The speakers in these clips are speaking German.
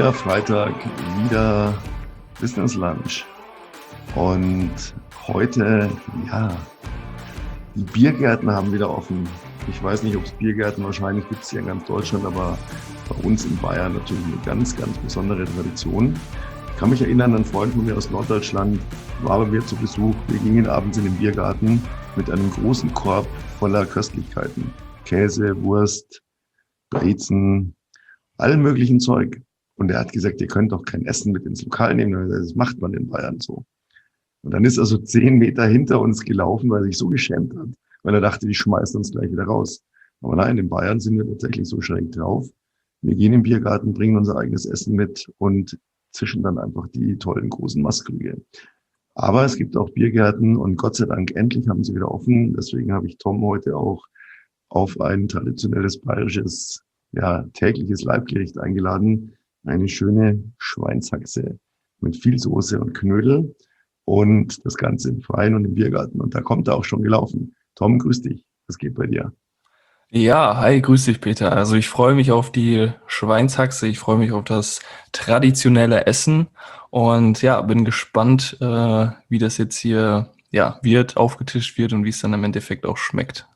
wieder Freitag, wieder Business Lunch. Und heute, ja, die Biergärten haben wieder offen. Ich weiß nicht, ob es Biergärten, wahrscheinlich gibt es hier in ganz Deutschland, aber bei uns in Bayern natürlich eine ganz, ganz besondere Tradition. Ich kann mich erinnern, ein Freund von mir aus Norddeutschland war bei mir zu Besuch. Wir gingen abends in den Biergarten mit einem großen Korb voller Köstlichkeiten. Käse, Wurst, Brezen, allen möglichen Zeug. Und er hat gesagt, ihr könnt doch kein Essen mit ins Lokal nehmen. Das macht man in Bayern so. Und dann ist er so 10 Meter hinter uns gelaufen, weil er sich so geschämt hat, weil er dachte, die schmeißen uns gleich wieder raus. Aber nein, in Bayern sind wir tatsächlich so schräg drauf. Wir gehen im Biergarten, bringen unser eigenes Essen mit und zischen dann einfach die tollen großen Maßkrüge. Aber es gibt auch Biergärten und Gott sei Dank, endlich haben sie wieder offen. Deswegen habe ich Tom heute auch auf ein traditionelles bayerisches, tägliches Leibgericht eingeladen. Eine schöne Schweinshaxe mit viel Soße und Knödel und das Ganze im Freien und im Biergarten. Und da kommt er auch schon gelaufen. Tom, grüß dich. Was geht bei dir? Ja, hi, grüß dich, Peter. Also ich freue mich auf die Schweinshaxe, ich freue mich auf das traditionelle Essen und ja, bin gespannt, wie das jetzt hier wird, aufgetischt wird und wie es dann im Endeffekt auch schmeckt.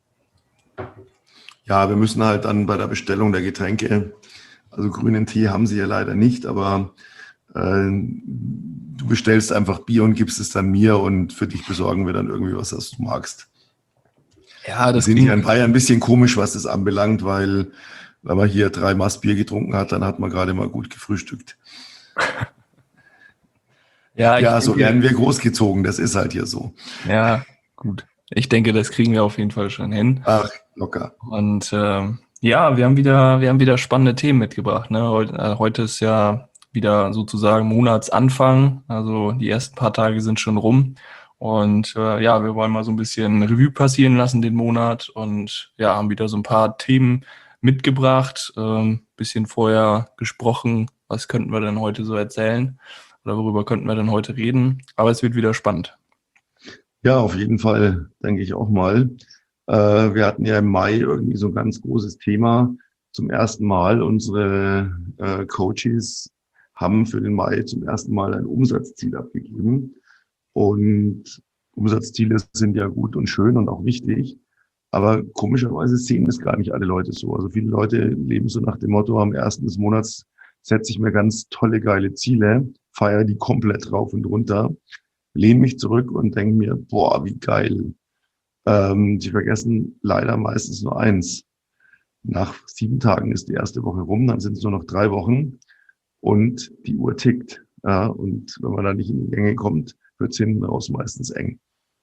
Ja, wir müssen halt dann bei der Bestellung der Getränke, also grünen Tee haben sie ja leider nicht, aber du bestellst einfach Bier und gibst es dann mir und für dich besorgen wir dann irgendwie was du magst. Ja, Wir das sind hier klingt, in Bayern ein bisschen komisch, was das anbelangt, weil wenn man hier 3 Maß Bier getrunken hat, dann hat man gerade mal gut gefrühstückt. ja, ich Ja, so werden denke, wir großgezogen, das ist halt hier so. ja, gut. Ich denke, das kriegen wir auf jeden Fall schon hin. Ach, locker. Und ja, wir haben wieder spannende Themen mitgebracht. Ne? Heute ist ja wieder sozusagen Monatsanfang, also die ersten paar Tage sind schon rum. Und ja, wir wollen mal so ein bisschen Revue passieren lassen den Monat und ja, haben wieder so ein paar Themen mitgebracht, bisschen vorher gesprochen, was könnten wir denn heute so erzählen oder worüber könnten wir denn heute reden. Aber es wird wieder spannend. Ja, auf jeden Fall, denke ich auch mal. Wir hatten ja im Mai irgendwie so ein ganz großes Thema. Zum ersten Mal unsere Coaches haben für den Mai zum ersten Mal ein Umsatzziel abgegeben. Und Umsatzziele sind ja gut und schön und auch wichtig. Aber komischerweise sehen das gar nicht alle Leute so. Also viele Leute leben so nach dem Motto, am ersten des Monats setze ich mir ganz tolle, geile Ziele, feiere die komplett rauf und runter, lehne mich zurück und denke mir, boah, wie geil. Sie vergessen leider meistens nur eins. Nach 7 Tagen ist die erste Woche rum, dann sind es nur noch 3 Wochen und die Uhr tickt. Ja, und wenn man da nicht in die Gänge kommt, wird es hinten raus meistens eng.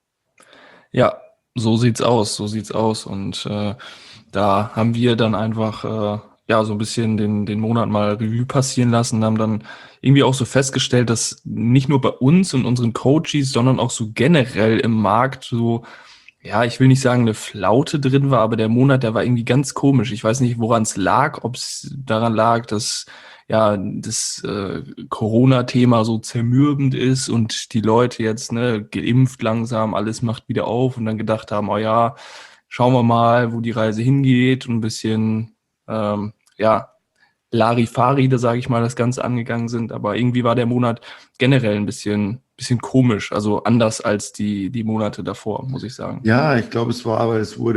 Ja, so sieht's aus, so sieht's aus. Und da haben wir dann einfach ja so ein bisschen den Monat mal Revue passieren lassen, haben dann irgendwie auch so festgestellt, dass nicht nur bei uns und unseren Coaches, sondern auch so generell im Markt so, ja, ich will nicht sagen, eine Flaute drin war, aber der Monat, der war irgendwie ganz komisch. Ich weiß nicht, woran es lag, ob es daran lag, dass ja das Corona-Thema so zermürbend ist und die Leute jetzt geimpft langsam, alles macht wieder auf und dann gedacht haben, oh ja, schauen wir mal, wo die Reise hingeht und ein bisschen ja Larifari, da sage ich mal, das Ganze angegangen sind. Aber irgendwie war der Monat generell ein bisschen komisch, also anders als die Monate davor, muss ich sagen. Ja, ich glaube, es war, aber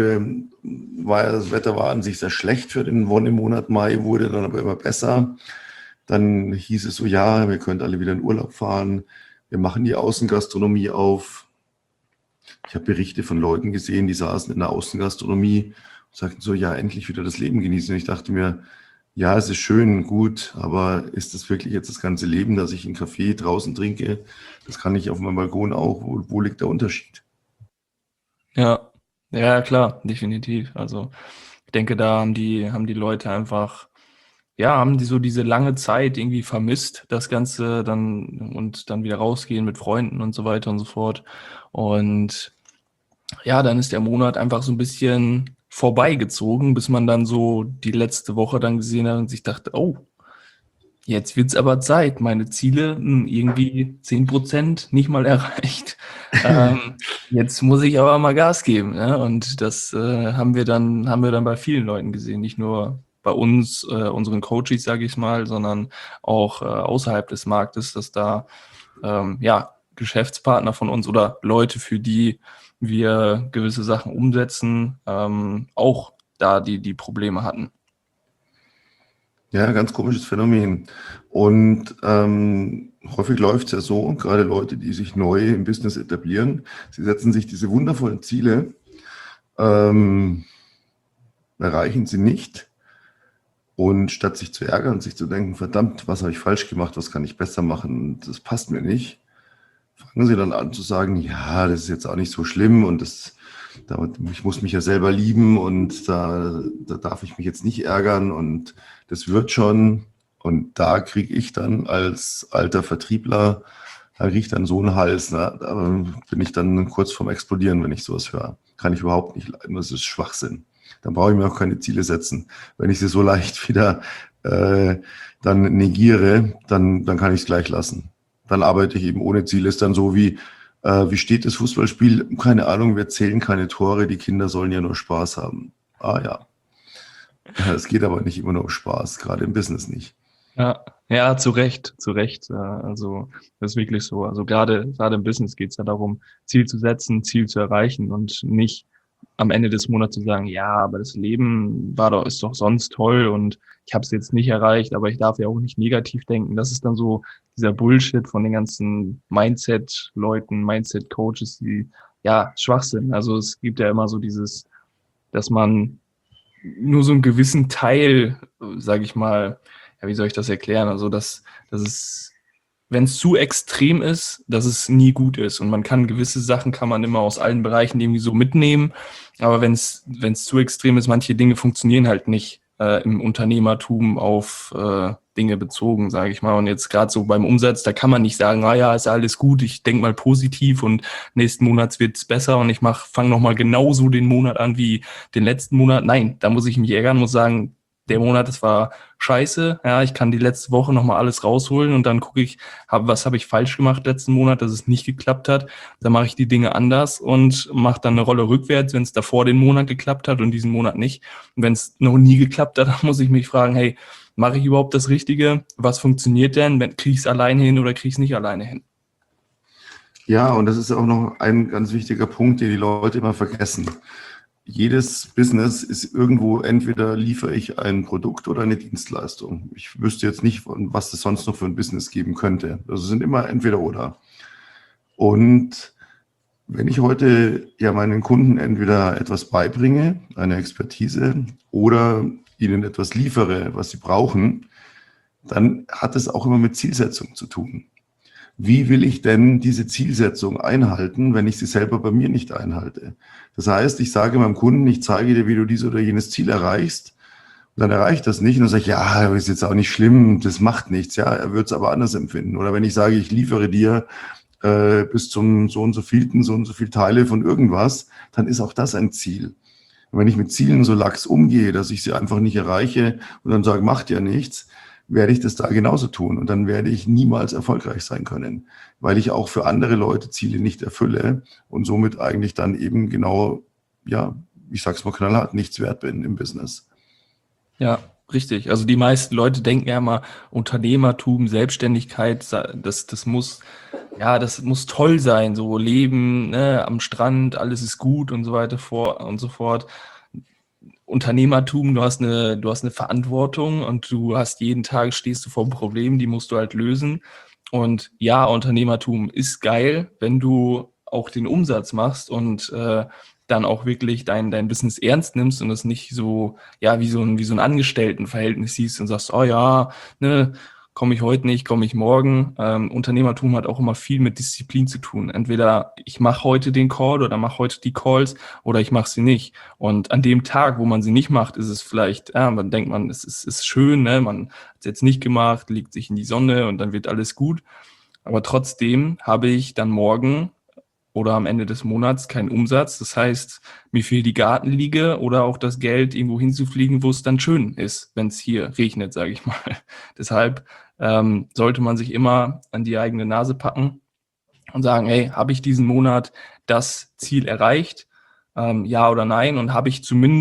das Wetter war an sich sehr schlecht für den Wonnemonat Mai, wurde dann aber immer besser. Dann hieß es so, ja, wir können alle wieder in Urlaub fahren. Wir machen die Außengastronomie auf. Ich habe Berichte von Leuten gesehen, die saßen in der Außengastronomie und sagten so, ja, endlich wieder das Leben genießen. Und ich dachte mir, ja, es ist schön, gut, aber ist das wirklich jetzt das ganze Leben, dass ich einen Kaffee draußen trinke? Das kann ich auf meinem Balkon auch. Wo liegt der Unterschied? Ja, ja, klar, definitiv. Also ich denke, da haben die Leute einfach, ja, haben die so diese lange Zeit irgendwie vermisst, das Ganze dann und dann wieder rausgehen mit Freunden und so weiter und so fort. Und ja, dann ist der Monat einfach so ein bisschen vorbeigezogen, bis man dann so die letzte Woche dann gesehen hat und sich dachte, oh, jetzt wird's aber Zeit. Meine Ziele, irgendwie 10% nicht mal erreicht. Jetzt muss ich aber mal Gas geben. Ne? Und das haben wir dann bei vielen Leuten gesehen, nicht nur bei uns, unseren Coaches, sage ich mal, sondern auch außerhalb des Marktes, dass da Geschäftspartner von uns oder Leute, für die wir gewisse Sachen umsetzen, auch da die Probleme hatten. Ja, ganz komisches Phänomen. Und häufig läuft es ja so, gerade Leute, die sich neu im Business etablieren, sie setzen sich diese wundervollen Ziele, erreichen sie nicht. Und statt sich zu ärgern und sich zu denken, verdammt, was habe ich falsch gemacht, was kann ich besser machen, das passt mir nicht, fangen sie dann an zu sagen, ja, das ist jetzt auch nicht so schlimm und ich muss mich ja selber lieben und da darf ich mich jetzt nicht ärgern und das wird schon. Und da kriege ich dann als alter Vertriebler, da kriege ich dann so einen Hals, ne? Da bin ich dann kurz vorm Explodieren, wenn ich sowas höre. Kann ich überhaupt nicht leiden, das ist Schwachsinn. Dann brauche ich mir auch keine Ziele setzen. Wenn ich sie so leicht wieder dann negiere, dann kann ich es gleich lassen. Dann arbeite ich eben ohne Ziel. Ist dann so wie steht das Fußballspiel? Keine Ahnung, wir zählen keine Tore, die Kinder sollen ja nur Spaß haben. Ah ja. Es geht aber nicht immer nur um Spaß, gerade im Business nicht. Ja, zu Recht, zu Recht. Also das ist wirklich so. Also gerade im Business geht es ja darum, Ziel zu setzen, Ziel zu erreichen und nicht am Ende des Monats zu sagen, ja, aber das Leben ist doch sonst toll und ich habe es jetzt nicht erreicht, aber ich darf ja auch nicht negativ denken. Das ist dann so dieser Bullshit von den ganzen Mindset-Leuten, Mindset-Coaches, die Schwachsinn. Also es gibt ja immer so dieses, dass man nur so einen gewissen Teil, sage ich mal, wie soll ich das erklären? Also dass es, wenn es zu extrem ist, dass es nie gut ist. Und gewisse Sachen kann man immer aus allen Bereichen irgendwie so mitnehmen. Aber wenn es zu extrem ist, manche Dinge funktionieren halt nicht im Unternehmertum auf Dinge bezogen, sage ich mal. Und jetzt gerade so beim Umsatz, da kann man nicht sagen, ist alles gut, ich denke mal positiv und nächsten Monat wird es besser und ich fange nochmal genauso den Monat an wie den letzten Monat. Nein, da muss ich mich ärgern, muss sagen, der Monat, das war scheiße. Ja, ich kann die letzte Woche nochmal alles rausholen und dann gucke ich, was habe ich falsch gemacht letzten Monat, dass es nicht geklappt hat. Dann mache ich die Dinge anders und mache dann eine Rolle rückwärts, wenn es davor den Monat geklappt hat und diesen Monat nicht. Und wenn es noch nie geklappt hat, dann muss ich mich fragen, hey, mache ich überhaupt das Richtige? Was funktioniert denn? Kriege ich es alleine hin oder kriege ich es nicht alleine hin? Ja, und das ist auch noch ein ganz wichtiger Punkt, den die Leute immer vergessen. Jedes Business ist irgendwo, entweder liefere ich ein Produkt oder eine Dienstleistung. Ich wüsste jetzt nicht, was es sonst noch für ein Business geben könnte. Also es sind immer entweder oder. Und wenn ich heute meinen Kunden entweder etwas beibringe, eine Expertise, oder ihnen etwas liefere, was sie brauchen, dann hat es auch immer mit Zielsetzung zu tun. Wie will ich denn diese Zielsetzung einhalten, wenn ich sie selber bei mir nicht einhalte? Das heißt, ich sage meinem Kunden, ich zeige dir, wie du dieses oder jenes Ziel erreichst. Und dann erreicht das nicht und dann sage ich, ja, ist jetzt auch nicht schlimm, das macht nichts. Ja, er wird es aber anders empfinden. Oder wenn ich sage, ich liefere dir bis zum so und so viel Teile von irgendwas, dann ist auch das ein Ziel. Und wenn ich mit Zielen so lax umgehe, dass ich sie einfach nicht erreiche und dann sage, macht ja nichts, werde ich das da genauso tun. Und dann werde ich niemals erfolgreich sein können, weil ich auch für andere Leute Ziele nicht erfülle und somit eigentlich dann eben genau, ich sag's mal knallhart, nichts wert bin im Business. Ja, richtig. Also die meisten Leute denken ja immer, Unternehmertum, Selbstständigkeit, das muss toll sein, so Leben, ne, am Strand, alles ist gut und so weiter und so fort. Unternehmertum, du hast eine Verantwortung und jeden Tag stehst du vor Problemen, die musst du halt lösen. Und ja, Unternehmertum ist geil, wenn du auch den Umsatz machst und dann auch wirklich dein Business ernst nimmst und das nicht so, wie so ein Angestelltenverhältnis siehst und sagst, oh ja, ne, komme ich heute nicht, komme ich morgen. Unternehmertum hat auch immer viel mit Disziplin zu tun. Entweder ich mache heute den Call oder mache heute die Calls oder ich mache sie nicht. Und an dem Tag, wo man sie nicht macht, ist es vielleicht, man denkt man, es ist schön, ne? Man hat es jetzt nicht gemacht, legt sich in die Sonne und dann wird alles gut. Aber trotzdem habe ich dann morgen oder am Ende des Monats keinen Umsatz. Das heißt, mir fehlt die Gartenliege oder auch das Geld, irgendwo hinzufliegen, wo es dann schön ist, wenn es hier regnet, sage ich mal. Deshalb sollte man sich immer an die eigene Nase packen und sagen, hey, habe ich diesen Monat das Ziel erreicht? Ja oder nein? Und habe ich zumindest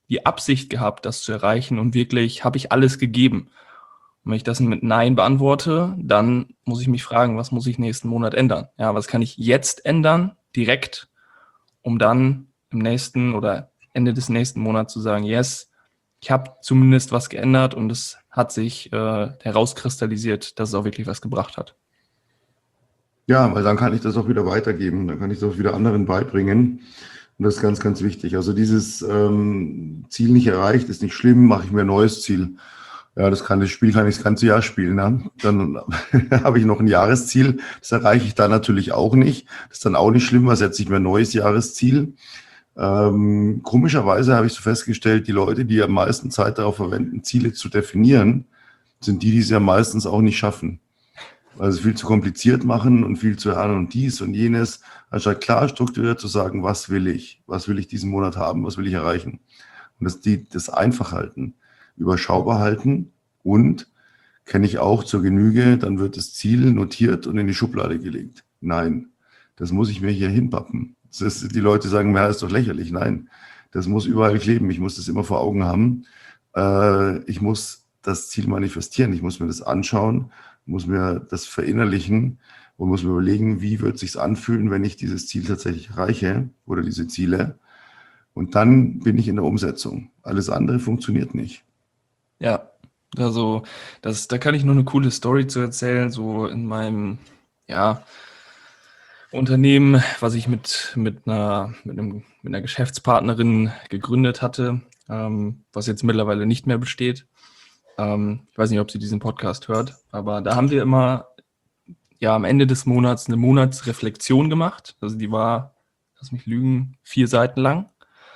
die Absicht gehabt, das zu erreichen und wirklich habe ich alles gegeben. Und wenn ich das mit Nein beantworte, dann muss ich mich fragen, was muss ich nächsten Monat ändern? Ja, was kann ich jetzt ändern, direkt, um dann im nächsten oder Ende des nächsten Monats zu sagen, yes, ich habe zumindest was geändert und es hat sich herauskristallisiert, dass es auch wirklich was gebracht hat. Ja, weil dann kann ich das auch wieder weitergeben, dann kann ich das auch wieder anderen beibringen. Und das ist ganz, ganz wichtig. Also dieses Ziel nicht erreicht, ist nicht schlimm, mache ich mir ein neues Ziel. Ja, das Spiel kann ich das ganze Jahr spielen. Ne? Dann habe ich noch ein Jahresziel, das erreiche ich dann natürlich auch nicht. Das ist dann auch nicht schlimm, was setze ich mir ein neues Jahresziel. Komischerweise habe ich so festgestellt, die Leute, die am meisten Zeit darauf verwenden, Ziele zu definieren, sind die es ja meistens auch nicht schaffen. Weil sie es viel zu kompliziert machen und viel zu und dies und jenes, anstatt klar strukturiert zu sagen, was will ich diesen Monat haben, was will ich erreichen. Und das einfach halten, überschaubar halten und kenne ich auch zur Genüge, dann wird das Ziel notiert und in die Schublade gelegt. Nein, das muss ich mir hier hinpappen. Die Leute sagen, ja, ist doch lächerlich. Nein, das muss überall kleben. Ich muss das immer vor Augen haben. Ich muss das Ziel manifestieren. Ich muss mir das anschauen, muss mir das verinnerlichen und muss mir überlegen, wie wird es sich anfühlen, wenn ich dieses Ziel tatsächlich erreiche oder diese Ziele. Und dann bin ich in der Umsetzung. Alles andere funktioniert nicht. Ja, also da kann ich nur eine coole Story zu erzählen. So in meinem Unternehmen, was ich mit einer Geschäftspartnerin gegründet hatte, was jetzt mittlerweile nicht mehr besteht. Ich weiß nicht, ob sie diesen Podcast hört, aber da haben wir immer am Ende des Monats eine Monatsreflexion gemacht. Also die war, lass mich lügen, 4 Seiten lang,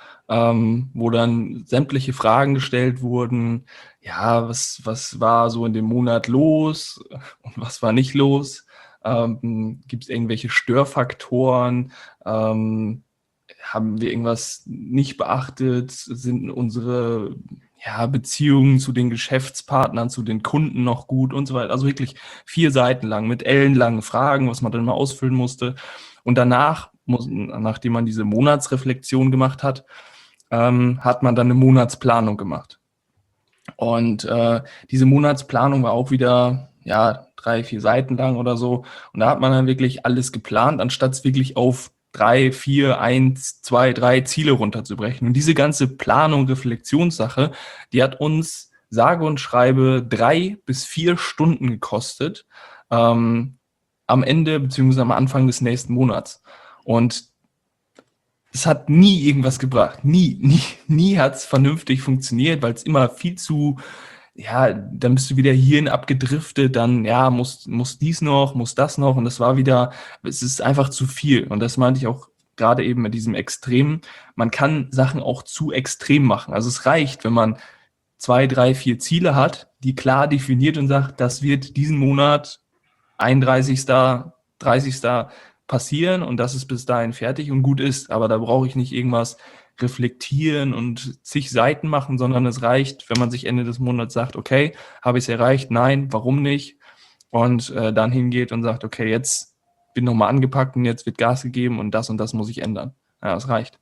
wo dann sämtliche Fragen gestellt wurden. Ja, was war so in dem Monat los und was war nicht los? Gibt es irgendwelche Störfaktoren? Haben wir irgendwas nicht beachtet? Sind unsere Beziehungen zu den Geschäftspartnern, zu den Kunden noch gut und so weiter? Also wirklich 4 Seiten lang mit ellenlangen Fragen, was man dann mal ausfüllen musste. Und danach, nachdem man diese Monatsreflexion gemacht hat, hat man dann eine Monatsplanung gemacht. Und diese Monatsplanung war auch wieder 3, 4 Seiten lang oder so. Und da hat man dann wirklich alles geplant, anstatt es wirklich auf 3, 4, 1, 2, 3 Ziele runterzubrechen. Und diese ganze Planung, Reflexionssache, die hat uns sage und schreibe 3 bis 4 Stunden gekostet, am Ende bzw. am Anfang des nächsten Monats. Und es hat nie irgendwas gebracht. Nie hat es vernünftig funktioniert, weil es immer viel zu, dann bist du wieder hierhin abgedriftet, dann, muss dies noch, muss das noch. Und das war wieder, es ist einfach zu viel. Und das meinte ich auch gerade eben mit diesem Extrem. Man kann Sachen auch zu extrem machen. Also es reicht, wenn man 2, 3, 4 Ziele hat, die klar definiert und sagt, das wird diesen Monat 31., 30. passieren und das ist bis dahin fertig und gut ist. Aber da brauche ich nicht irgendwas reflektieren und zig Seiten machen, sondern es reicht, wenn man sich Ende des Monats sagt, okay, habe ich es erreicht? Nein, warum nicht? Und dann hingeht und sagt, okay, jetzt bin nochmal angepackt und jetzt wird Gas gegeben und das muss ich ändern. Ja, das reicht.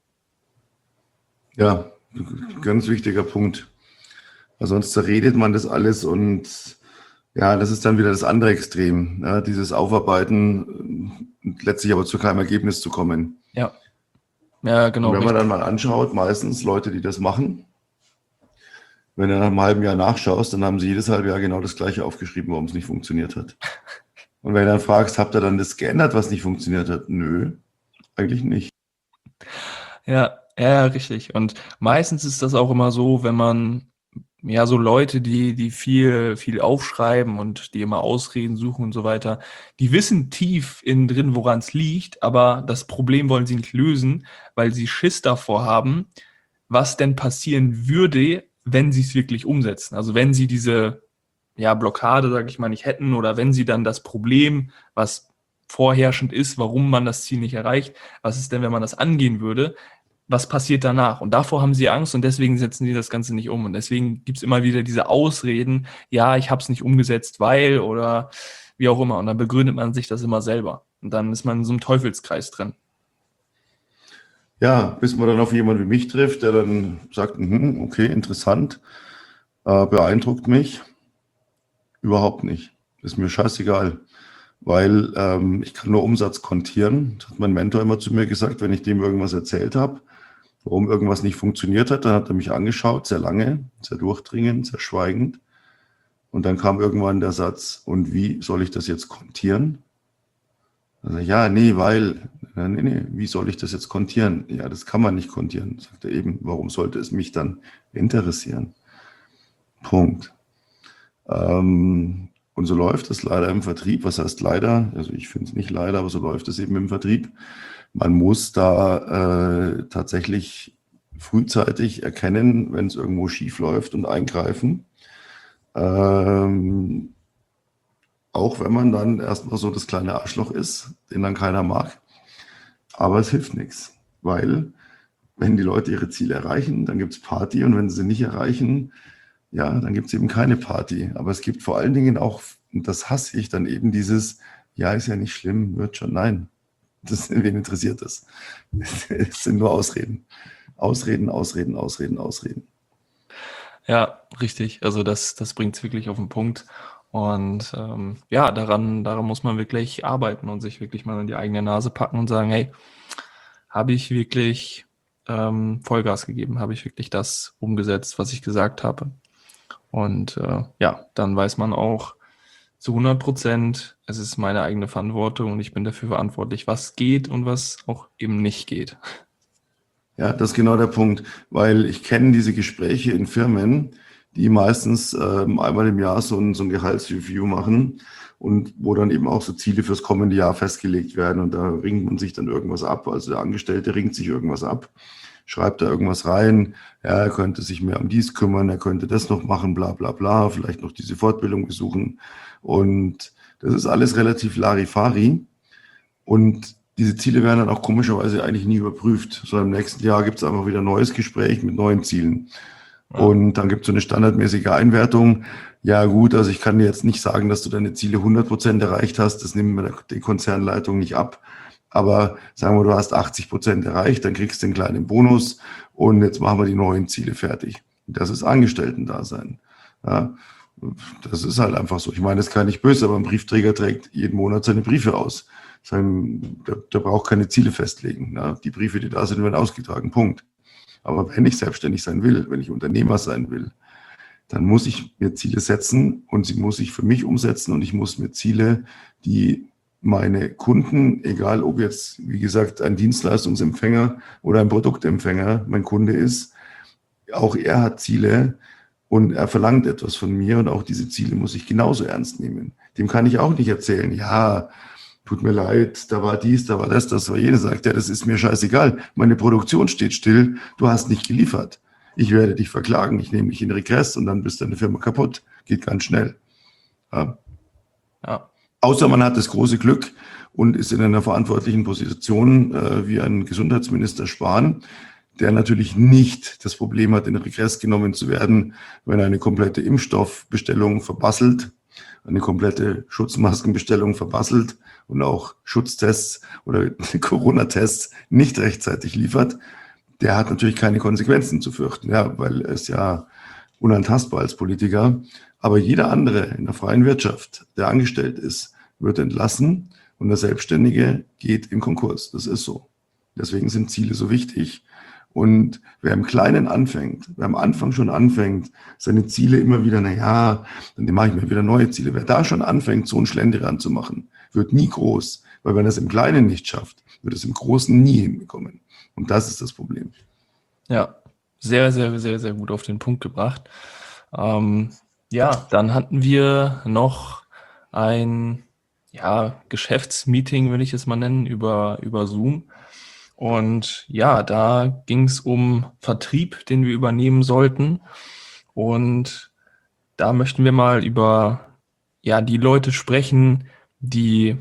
Ja, ganz wichtiger Punkt. Weil sonst zerredet man das alles und das ist dann wieder das andere Extrem, dieses Aufarbeiten, letztlich aber zu keinem Ergebnis zu kommen. Ja, genau. Und wenn man dann mal anschaut, meistens Leute, die das machen, wenn du nach einem halben Jahr nachschaust, dann haben sie jedes halbe Jahr genau das Gleiche aufgeschrieben, warum es nicht funktioniert hat. Und wenn du dann fragst, habt ihr dann das geändert, was nicht funktioniert hat? Nö, eigentlich nicht. Ja, richtig. Und meistens ist das auch immer so, wenn man so Leute, die viel aufschreiben und die immer Ausreden suchen und so weiter, die wissen tief innen drin, woran es liegt, aber das Problem wollen sie nicht lösen, weil sie Schiss davor haben, was denn passieren würde, wenn sie es wirklich umsetzen. Also wenn sie diese Blockade, sage ich mal, nicht hätten oder wenn sie dann das Problem, was vorherrschend ist, warum man das Ziel nicht erreicht, was ist denn, wenn man das angehen würde, was passiert danach? Und davor haben sie Angst und deswegen setzen sie das Ganze nicht um. Und deswegen gibt es immer wieder diese Ausreden, ich habe es nicht umgesetzt, weil oder wie auch immer. Und dann begründet man sich das immer selber. Und dann ist man in so einem Teufelskreis drin. Ja, bis man dann auf jemanden wie mich trifft, der dann sagt, mhm, okay, interessant, beeindruckt mich. Überhaupt nicht. Ist mir scheißegal, weil ich kann nur Umsatz kontieren. Das hat mein Mentor immer zu mir gesagt, wenn ich dem irgendwas erzählt habe, warum irgendwas nicht funktioniert hat, dann hat er mich angeschaut, sehr lange, sehr durchdringend, sehr schweigend. Und dann kam irgendwann der Satz, und wie soll ich das jetzt kontieren? Also, ja, nee, weil, ja, nee, wie soll ich das jetzt kontieren? Ja, das kann man nicht kontieren, sagt er eben. Warum sollte es mich dann interessieren? Punkt. Und so läuft es leider im Vertrieb. Was heißt leider? Also ich finde es nicht leider, aber so läuft es eben im Vertrieb. Man muss da tatsächlich frühzeitig erkennen, wenn es irgendwo schief läuft und eingreifen. Auch wenn man dann erstmal so das kleine Arschloch ist, den dann keiner mag. Aber es hilft nichts, weil wenn die Leute ihre Ziele erreichen, dann gibt es Party, und wenn sie nicht erreichen, ja, dann gibt es eben keine Party. Aber es gibt vor allen Dingen auch, und das hasse ich, dann eben dieses, ja, ist ja nicht schlimm, wird schon. Nein, wen interessiert das? Es sind nur Ausreden. Ausreden, Ausreden, Ausreden, Ausreden. Ja, richtig. Also das bringt es wirklich auf den Punkt. Und ja, daran muss man wirklich arbeiten und sich wirklich mal in die eigene Nase packen und sagen, hey, habe ich wirklich Vollgas gegeben? Habe ich wirklich das umgesetzt, was ich gesagt habe? Und ja, dann weiß man auch zu 100%, es ist meine eigene Verantwortung und ich bin dafür verantwortlich, was geht und was auch eben nicht geht. Ja, das ist genau der Punkt, weil ich kenne diese Gespräche in Firmen, die meistens einmal im Jahr so ein Gehaltsreview machen und wo dann eben auch so Ziele fürs kommende Jahr festgelegt werden, und da ringt man sich dann irgendwas ab. Also der Angestellte ringt sich irgendwas ab, schreibt da irgendwas rein, ja, er könnte sich mehr um dies kümmern, er könnte das noch machen, bla bla bla, vielleicht noch diese Fortbildung besuchen, und das ist alles relativ Larifari. Und diese Ziele werden dann auch komischerweise eigentlich nie überprüft, sondern im nächsten Jahr gibt es einfach wieder ein neues Gespräch mit neuen Zielen. Ja. Und dann gibt es so eine standardmäßige Einwertung. Ja gut, also ich kann dir jetzt nicht sagen, dass du deine Ziele 100% erreicht hast. Das nimmt mir die Konzernleitung nicht ab. Aber sagen wir, du hast 80% erreicht, dann kriegst du einen kleinen Bonus, und jetzt machen wir die neuen Ziele fertig. Das ist Angestellten-Dasein. Ja, das ist halt einfach so. Ich meine, das ist gar nicht böse, aber ein Briefträger trägt jeden Monat seine Briefe aus. Der braucht keine Ziele festlegen. Ja, die Briefe, die da sind, werden ausgetragen. Punkt. Aber wenn ich selbstständig sein will, wenn ich Unternehmer sein will, dann muss ich mir Ziele setzen, und sie muss ich für mich umsetzen, und ich muss mir Ziele, die meine Kunden, egal ob jetzt, wie gesagt, ein Dienstleistungsempfänger oder ein Produktempfänger mein Kunde ist, auch er hat Ziele und er verlangt etwas von mir, und auch diese Ziele muss ich genauso ernst nehmen. Dem kann ich auch nicht erzählen, ja, tut mir leid, da war dies, da war das war jenes. Sagt, ja, das ist mir scheißegal. Meine Produktion steht still, du hast nicht geliefert. Ich werde dich verklagen, ich nehme dich in Regress, und dann bist deine Firma kaputt. Geht ganz schnell. Ja. Ja. Außer man hat das große Glück und ist in einer verantwortlichen Position, wie ein Gesundheitsminister Spahn, der natürlich nicht das Problem hat, in Regress genommen zu werden, wenn er eine komplette Impfstoffbestellung verbasselt, eine komplette Schutzmaskenbestellung verbasselt und auch Schutztests oder Corona-Tests nicht rechtzeitig liefert. Der hat natürlich keine Konsequenzen zu fürchten, ja, weil er ist ja unantastbar als Politiker. Aber jeder andere in der freien Wirtschaft, der angestellt ist, wird entlassen, und der Selbstständige geht in Konkurs. Das ist so. Deswegen sind Ziele so wichtig. Und wer im Kleinen anfängt, wer am Anfang schon anfängt, seine Ziele immer wieder, naja, dann mache ich mir wieder neue Ziele. Wer da schon anfängt, so einen Schlendrian zu machen, wird nie groß. Weil wenn er es im Kleinen nicht schafft, wird es im Großen nie hinbekommen. Und das ist das Problem. Ja, sehr, sehr, sehr, sehr gut auf den Punkt gebracht. Ja, dann hatten wir noch ein Geschäftsmeeting, will ich es mal nennen, über Zoom. Und ja, da ging es um Vertrieb, den wir übernehmen sollten. Und da möchten wir mal über die Leute sprechen, die,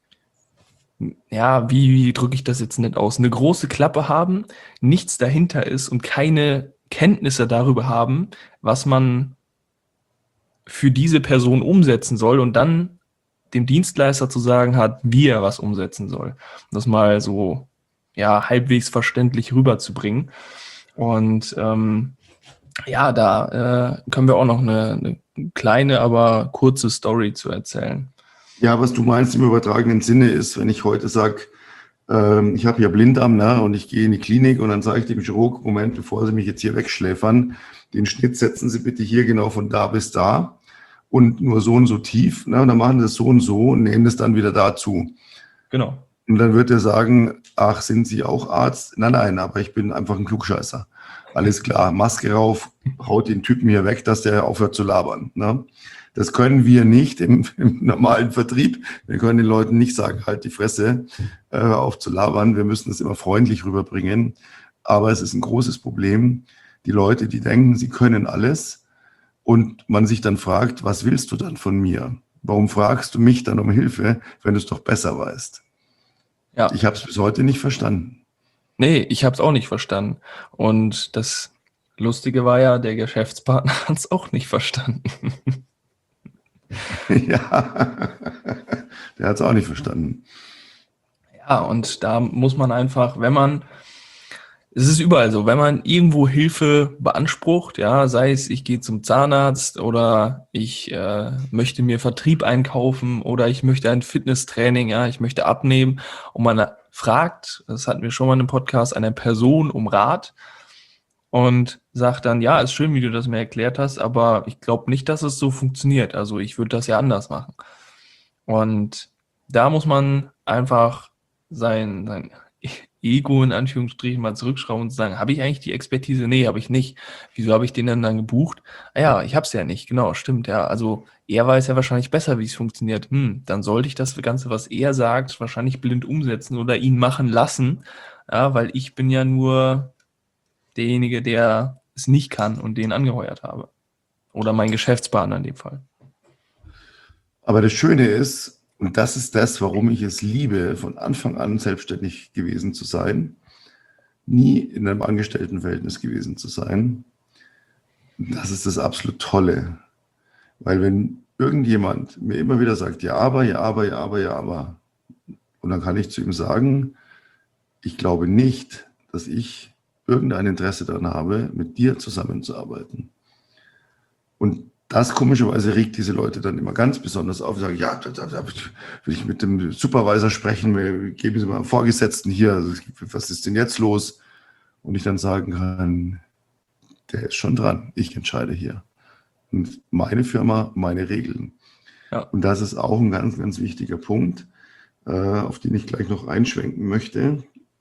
wie drücke ich das jetzt nicht aus, eine große Klappe haben, nichts dahinter ist und keine Kenntnisse darüber haben, was man für diese Person umsetzen soll, und dann dem Dienstleister zu sagen hat, wie er was umsetzen soll. Das mal so ja, halbwegs verständlich rüberzubringen. Und ja, da können wir auch noch eine kleine, aber kurze Story zu erzählen. Ja, was du meinst im übertragenen Sinne ist, wenn ich heute sage, ich habe hier Blinddarm, ne, und ich gehe in die Klinik und dann sage ich dem Chirurg, Moment, bevor Sie mich jetzt hier wegschläfern, den Schnitt setzen Sie bitte hier genau von da bis da und nur so und so tief, ne, und dann machen Sie das so und nehmen das dann wieder dazu. Genau. Und dann wird er sagen, ach, sind Sie auch Arzt? Nein, aber ich bin einfach ein Klugscheißer. Alles klar, Maske rauf, haut den Typen hier weg, dass der aufhört zu labern. Ne? Das können wir nicht im normalen Vertrieb. Wir können den Leuten nicht sagen, halt die Fresse, hör auf zu labern. Wir müssen das immer freundlich rüberbringen. Aber es ist ein großes Problem. Die Leute, die denken, sie können alles und man sich dann fragt, was willst du dann von mir? Warum fragst du mich dann um Hilfe, wenn du es doch besser weißt? Ja. Ich habe es bis heute nicht verstanden. Nee, ich habe es auch nicht verstanden. Und das Lustige war ja, der Geschäftspartner hat es auch nicht verstanden. Ja, der hat es auch nicht verstanden. Ja, und da muss man einfach, es ist überall so, wenn man irgendwo Hilfe beansprucht, ja, sei es, ich gehe zum Zahnarzt oder ich möchte mir Vertrieb einkaufen oder ich möchte ein Fitnesstraining, ja, ich möchte abnehmen und man fragt, das hatten wir schon mal in einem Podcast, eine Person um Rat und sagt dann, ja, ist schön, wie du das mir erklärt hast, aber ich glaube nicht, dass es so funktioniert. Also ich würde das ja anders machen. Und da muss man einfach sein Ego in Anführungsstrichen mal zurückschrauben und sagen, habe ich eigentlich die Expertise? Nee, habe ich nicht. Wieso habe ich den denn dann gebucht? Ah ja, ich habe es ja nicht. Genau, stimmt, ja. Also er weiß ja wahrscheinlich besser, wie es funktioniert. Dann sollte ich das Ganze, was er sagt, wahrscheinlich blind umsetzen oder ihn machen lassen. Ja, weil ich bin ja nur derjenige, der es nicht kann und den angeheuert habe. Oder mein Geschäftspartner in dem Fall. Aber das Schöne ist, und das ist das, warum ich es liebe, von Anfang an selbstständig gewesen zu sein, nie in einem Angestelltenverhältnis gewesen zu sein. Das ist das absolut Tolle. Weil wenn irgendjemand mir immer wieder sagt, ja, aber, ja, aber, ja, aber, ja, aber, und dann kann ich zu ihm sagen, ich glaube nicht, dass ich irgendein Interesse daran habe, mit dir zusammenzuarbeiten. Und das komischerweise regt diese Leute dann immer ganz besonders auf und sagen, ja, da will ich mit dem Supervisor sprechen, geben Sie mal einen Vorgesetzten hier, was ist denn jetzt los? Und ich dann sagen kann, der ist schon dran, ich entscheide hier. Und meine Firma, meine Regeln. Ja. Und das ist auch ein ganz, ganz wichtiger Punkt, auf den ich gleich noch einschwenken möchte.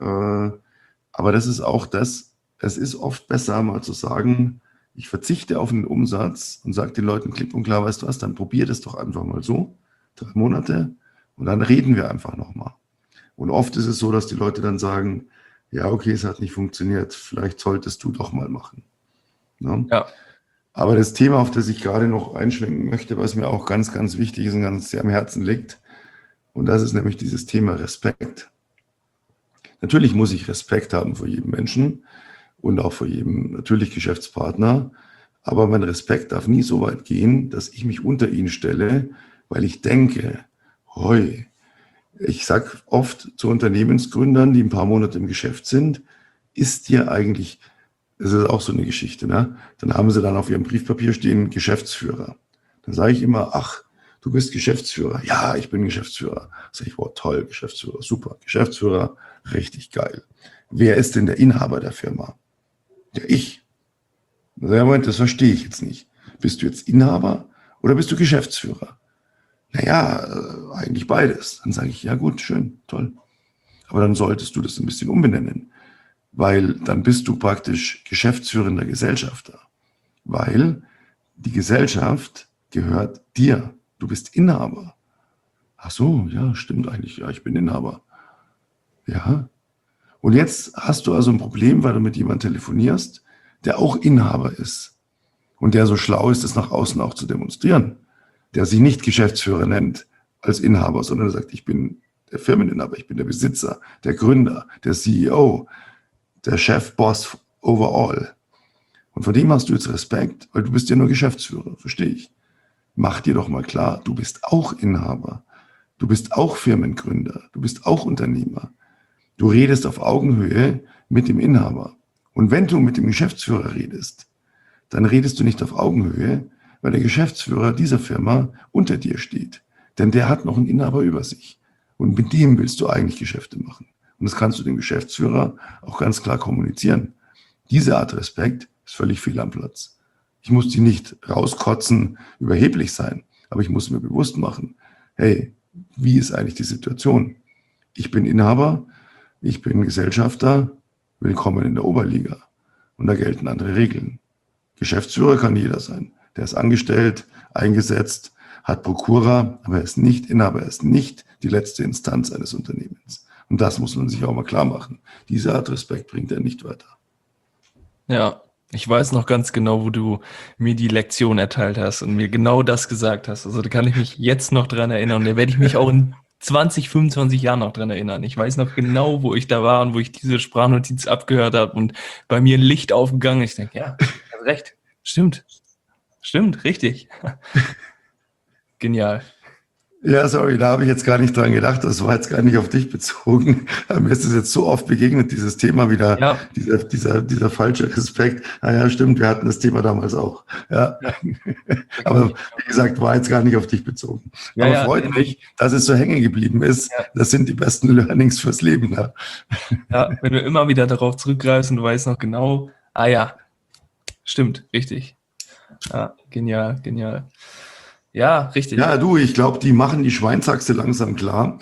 Aber das ist auch das, es ist oft besser, mal zu sagen, ich verzichte auf den Umsatz und sage den Leuten klipp und klar, weißt du was, dann probier das doch einfach mal so, 3 Monate, und dann reden wir einfach nochmal. Und oft ist es so, dass die Leute dann sagen, ja, okay, es hat nicht funktioniert, vielleicht solltest du doch mal machen. Ne? Ja. Aber das Thema, auf das ich gerade noch einschwenken möchte, was mir auch ganz, ganz wichtig ist und ganz sehr am Herzen liegt, und das ist nämlich dieses Thema Respekt. Natürlich muss ich Respekt haben vor jedem Menschen und auch vor jedem natürlich Geschäftspartner, aber mein Respekt darf nie so weit gehen, dass ich mich unter ihn stelle, weil ich denke, hoi, ich sage oft zu Unternehmensgründern, die ein paar Monate im Geschäft sind, ist dir eigentlich, das ist auch so eine Geschichte, ne? Dann haben sie dann auf ihrem Briefpapier stehen Geschäftsführer. Dann sage ich immer, ach, du bist Geschäftsführer. Ja, ich bin Geschäftsführer. Sag ich, wow, toll, Geschäftsführer, super. Geschäftsführer, richtig geil. Wer ist denn der Inhaber der Firma? Ja, ich. Ja, Moment, das verstehe ich jetzt nicht. Bist du jetzt Inhaber oder bist du Geschäftsführer? Naja, eigentlich beides. Dann sage ich, ja gut, schön, toll. Aber dann solltest du das ein bisschen umbenennen, weil dann bist du praktisch geschäftsführender Gesellschafter. Weil die Gesellschaft gehört dir. Du bist Inhaber. Ach so, ja, stimmt eigentlich. Ja, ich bin Inhaber. Ja. Und jetzt hast du also ein Problem, weil du mit jemandem telefonierst, der auch Inhaber ist und der so schlau ist, das nach außen auch zu demonstrieren, der sich nicht Geschäftsführer nennt als Inhaber, sondern sagt, ich bin der Firmeninhaber, ich bin der Besitzer, der Gründer, der CEO, der Chef, Boss overall. Und von dem hast du jetzt Respekt, weil du bist ja nur Geschäftsführer, verstehe ich. Mach dir doch mal klar, du bist auch Inhaber, du bist auch Firmengründer, du bist auch Unternehmer. Du redest auf Augenhöhe mit dem Inhaber. Und wenn du mit dem Geschäftsführer redest, dann redest du nicht auf Augenhöhe, weil der Geschäftsführer dieser Firma unter dir steht. Denn der hat noch einen Inhaber über sich. Und mit dem willst du eigentlich Geschäfte machen. Und das kannst du dem Geschäftsführer auch ganz klar kommunizieren. Diese Art Respekt ist völlig fehl am Platz. Ich muss die nicht rauskotzen, überheblich sein, aber ich muss mir bewusst machen, hey, wie ist eigentlich die Situation? Ich bin Inhaber, ich bin Gesellschafter, willkommen in der Oberliga. Und da gelten andere Regeln. Geschäftsführer kann jeder sein. Der ist angestellt, eingesetzt, hat Prokura, aber er ist nicht Inhaber, er ist nicht die letzte Instanz eines Unternehmens. Und das muss man sich auch mal klar machen. Diese Art Respekt bringt er nicht weiter. Ja, ich weiß noch ganz genau, wo du mir die Lektion erteilt hast und mir genau das gesagt hast. Also da kann ich mich jetzt noch dran erinnern und da werde ich mich auch in 20, 25 Jahren noch dran erinnern. Ich weiß noch genau, wo ich da war und wo ich diese Sprachnotiz abgehört habe und bei mir ein Licht aufgegangen. Ich denke, ja, hast recht. Stimmt, richtig. Genial. Ja, sorry, da habe ich jetzt gar nicht dran gedacht. Das war jetzt gar nicht auf dich bezogen. Mir ist es jetzt so oft begegnet, dieses Thema wieder, Ja. dieser falsche Respekt. Ja, stimmt, wir hatten das Thema damals auch. Ja. Aber wie gesagt, war jetzt gar nicht auf dich bezogen. Ja, aber ja, freut mich, dass es so hängen geblieben ist. Ja. Das sind die besten Learnings fürs Leben. Ja. Ja, wenn du immer wieder darauf zurückgreifst und du weißt noch genau, ja, stimmt, richtig. Ja, genial. Ja, richtig. Ja, du, ich glaube, die machen die Schweinshaxe langsam klar.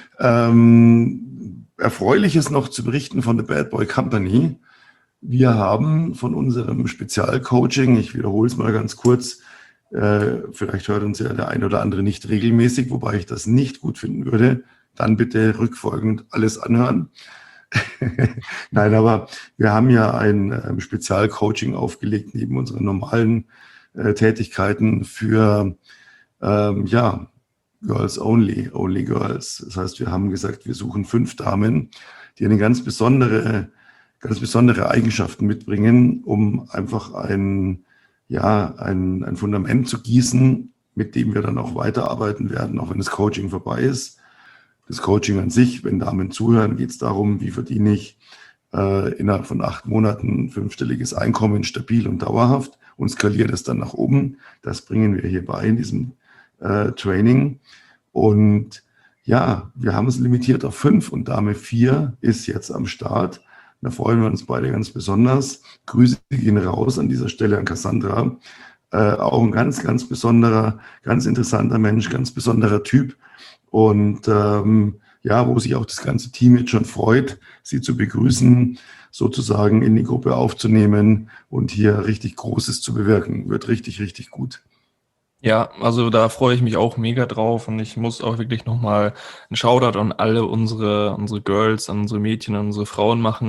Erfreuliches noch zu berichten von der Bad Boy Company. Wir haben von unserem Spezialcoaching, ich wiederhole es mal ganz kurz, vielleicht hört uns ja der ein oder andere nicht regelmäßig, wobei ich das nicht gut finden würde, dann bitte rückfolgend alles anhören. Nein, aber wir haben ja ein Spezialcoaching aufgelegt neben unseren normalen Tätigkeiten für Girls only Girls. Das heißt, wir haben gesagt, wir suchen 5 Damen, die eine ganz besondere Eigenschaften mitbringen, um einfach ein Fundament zu gießen, mit dem wir dann auch weiterarbeiten werden, auch wenn das Coaching vorbei ist. Das Coaching an sich, wenn Damen zuhören, geht es darum, wie verdiene ich innerhalb von 8 Monaten 5-stelliges Einkommen stabil und dauerhaft und skaliere das dann nach oben. Das bringen wir hier bei in diesem Training. Und ja, wir haben es limitiert auf 5 und Dame 4 ist jetzt am Start. Da freuen wir uns beide ganz besonders. Grüße gehen raus an dieser Stelle an Cassandra. Auch ein ganz, ganz besonderer, ganz interessanter Mensch, ganz besonderer Typ. Und wo sich auch das ganze Team jetzt schon freut, sie zu begrüßen, sozusagen in die Gruppe aufzunehmen und hier richtig Großes zu bewirken. Wird richtig, richtig gut. Ja, also da freue ich mich auch mega drauf und ich muss auch wirklich nochmal einen Shoutout an alle unsere Girls, an unsere Mädchen, an unsere Frauen machen,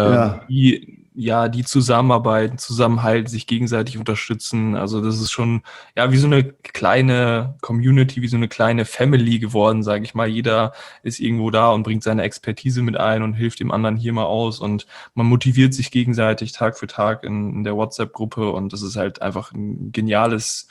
die zusammenarbeiten, zusammenhalten, sich gegenseitig unterstützen. Also das ist schon wie so eine kleine Community, wie so eine kleine Family geworden, sage ich mal. Jeder ist irgendwo da und bringt seine Expertise mit ein und hilft dem anderen hier mal aus und man motiviert sich gegenseitig Tag für Tag in der WhatsApp-Gruppe und das ist halt einfach ein geniales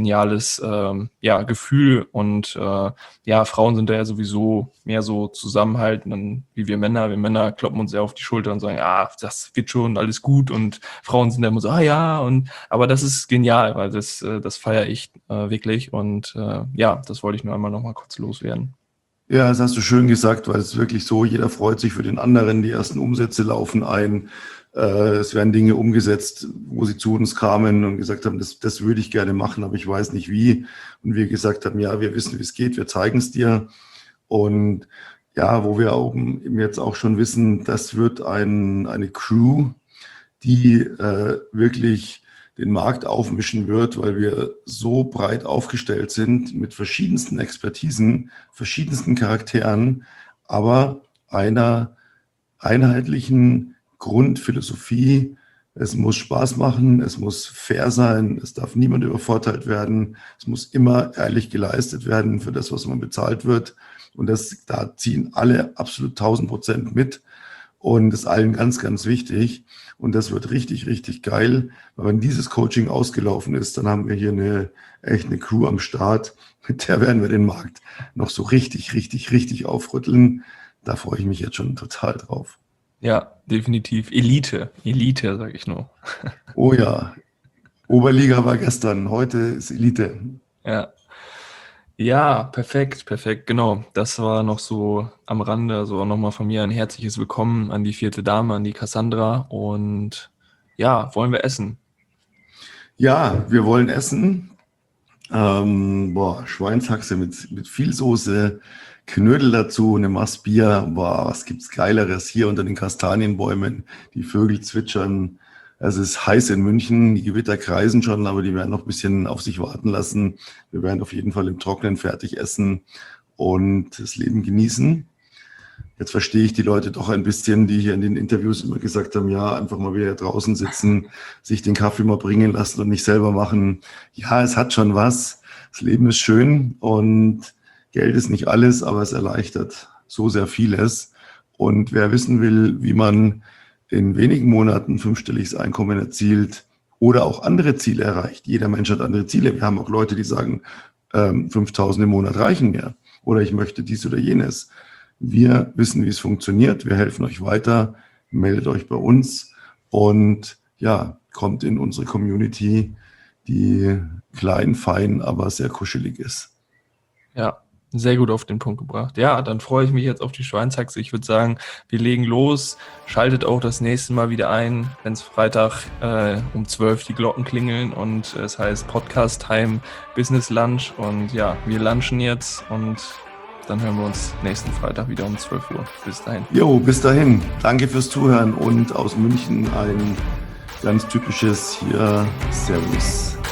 Gefühl und Frauen sind da ja sowieso mehr so zusammenhalten wie wir Männer. Wir Männer kloppen uns ja auf die Schulter und sagen, das wird schon alles gut und Frauen sind da immer so, aber das ist genial, weil das feiere ich wirklich und das wollte ich nur einmal noch mal kurz loswerden. Ja, das hast du schön gesagt, weil es ist wirklich so, jeder freut sich für den anderen, die ersten Umsätze laufen ein. Es werden Dinge umgesetzt, wo sie zu uns kamen und gesagt haben, das würde ich gerne machen, aber ich weiß nicht wie. Und wir gesagt haben, ja, wir wissen, wie es geht, wir zeigen es dir. Und ja, wo wir auch eben jetzt auch schon wissen, das wird eine Crew, die wirklich den Markt aufmischen wird, weil wir so breit aufgestellt sind mit verschiedensten Expertisen, verschiedensten Charakteren, aber einer einheitlichen Grundphilosophie. Es muss Spaß machen, es muss fair sein, es darf niemand übervorteilt werden, es muss immer ehrlich geleistet werden für das, was man bezahlt wird. Und da ziehen alle absolut 1000% mit und das ist allen ganz, ganz wichtig. Und das wird richtig, richtig geil. Weil wenn dieses Coaching ausgelaufen ist, dann haben wir hier echt eine Crew am Start. Mit der werden wir den Markt noch so richtig, richtig, richtig aufrütteln. Da freue ich mich jetzt schon total drauf. Ja, definitiv. Elite, sage ich nur. Oh ja, Oberliga war gestern, heute ist Elite. Ja. Ja, perfekt, genau. Das war noch so am Rande, also auch nochmal von mir ein herzliches Willkommen an die 4. Dame, an die Cassandra und ja, wollen wir essen? Ja, wir wollen essen. Schweinshaxe mit viel Soße, Knödel dazu, eine Maß Bier. Boah, was gibt's Geileres hier unter den Kastanienbäumen? Die Vögel zwitschern. Es ist heiß in München, die Gewitter kreisen schon, aber die werden noch ein bisschen auf sich warten lassen. Wir werden auf jeden Fall im Trockenen fertig essen und das Leben genießen. Jetzt verstehe ich die Leute doch ein bisschen, die hier in den Interviews immer gesagt haben, ja, einfach mal wieder draußen sitzen, sich den Kaffee mal bringen lassen und nicht selber machen. Ja, es hat schon was. Das Leben ist schön und Geld ist nicht alles, aber es erleichtert so sehr vieles. Und wer wissen will, wie man in wenigen Monaten 5-stelliges Einkommen erzielt oder auch andere Ziele erreicht. Jeder Mensch hat andere Ziele. Wir haben auch Leute, die sagen, 5.000 im Monat reichen mir oder ich möchte dies oder jenes. Wir wissen, wie es funktioniert. Wir helfen euch weiter. Meldet euch bei uns und ja, kommt in unsere Community, die klein, fein, aber sehr kuschelig ist. Ja, sehr gut auf den Punkt gebracht. Ja, dann freue ich mich jetzt auf die Schweinshaxe. Ich würde sagen, wir legen los. Schaltet auch das nächste Mal wieder ein, wenn es Freitag um 12 die Glocken klingeln und es heißt Podcast Time Business Lunch. Und ja, wir lunchen jetzt und dann hören wir uns nächsten Freitag wieder um 12 Uhr. Bis dahin. Jo, bis dahin. Danke fürs Zuhören und aus München ein ganz typisches hier Servus.